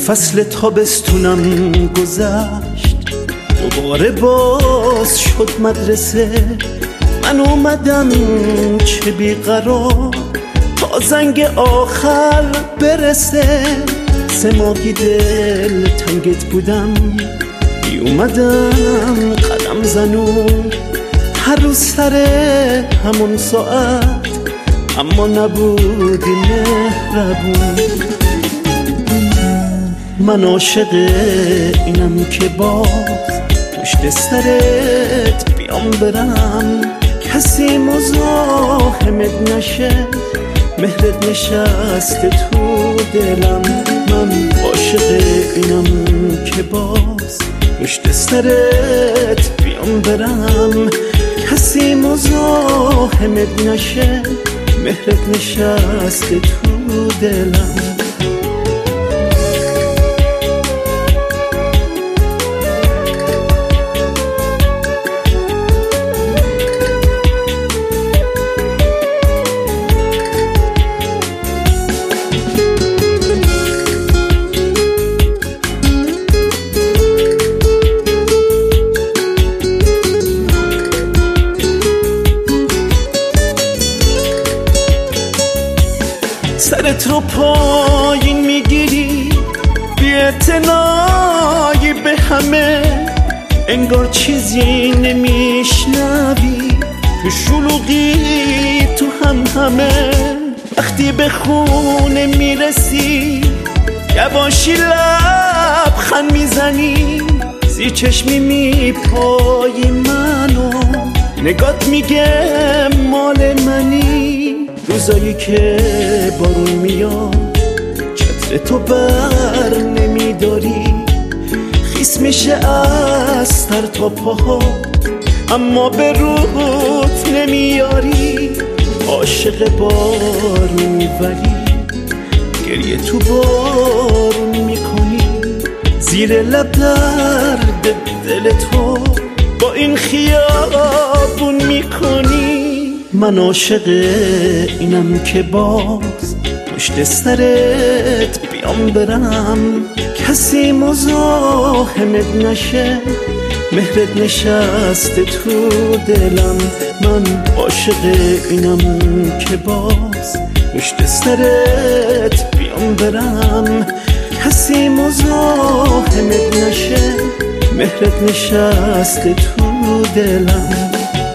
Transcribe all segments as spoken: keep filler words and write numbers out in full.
فصل تابستونم گذشت، دوباره باز شد مدرسه. من اومدم چه بیقرار تا زنگ آخر برسه. سه ماهی دل تنگت بودم، بی اومدم قدم زنون، هر روز سر همون ساعت، اما نبودی مهربون. من عاشق اینم که باز پشت سرت بیام برم، کسی مزاحمت نشه، مهرت نشسته تو دلم. من عاشق اینم که باز پشت سرت بیام برم، کسی مزاحمت نشه، مهرت نشسته تو دلم. سرت رو پایین میگیری، بی‌اعتنایی به همه، انگار چیزی نمیشنوی، تو شلوغی تو هم همه. وقتی به خونه میرسی یواشی لبخند میزنی، زیر چشمی میپایی منو، نگات میگه مال منی. روزایی که بارون میاد چتر تو بر نمیداری، خیس میشه از سر تا پاها، اما به روت نمیاری. عاشق بارونی ولی گریه تو بارون میکنی، زیر لب درد دل تو با این خیابون میکنی. من عاشق اینم که باز پشت سرت بیام برم، کسی مزاحمت نشه، مهرت نشسته تو دلم. من عاشق اینم که باز پشت سرت بیام برم، کسی مزاحمت نشه، مهرت نشسته تو دلم.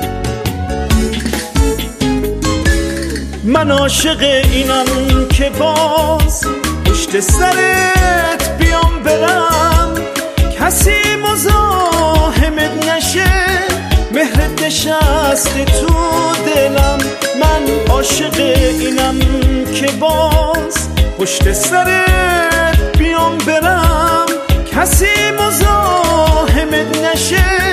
من عاشق اینم که باز پشت سرت بیام برم، کسی مزاحمت نشه، مهرت نشسته تو دلم. من عاشق اینم که باز پشت سرت بیام برم، کسی مزاحمت نشه،